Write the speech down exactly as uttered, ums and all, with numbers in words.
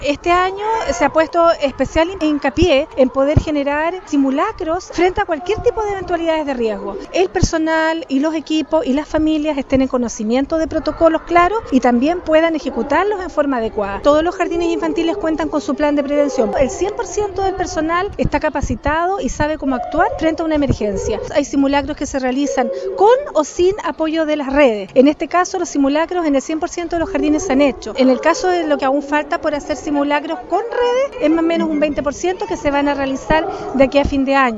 Este año se ha puesto especial hincapié en poder generar simulacros frente a cualquier tipo de eventualidades de riesgo. El personal y los equipos y las familias estén en conocimiento de protocolos claros y también puedan ejecutarlos en forma adecuada. Todos los jardines infantiles cuentan con su plan de prevención. El cien por ciento del personal está capacitado y sabe cómo actuar frente a una emergencia. Hay simulacros que se realizan con o sin apoyo de las redes. En este caso, los simulacros en el cien por ciento de los jardines se han hecho. En el caso de lo que aún falta por hacer simulacros con redes, es más o menos un veinte por ciento que se van a realizar de aquí a fin de año.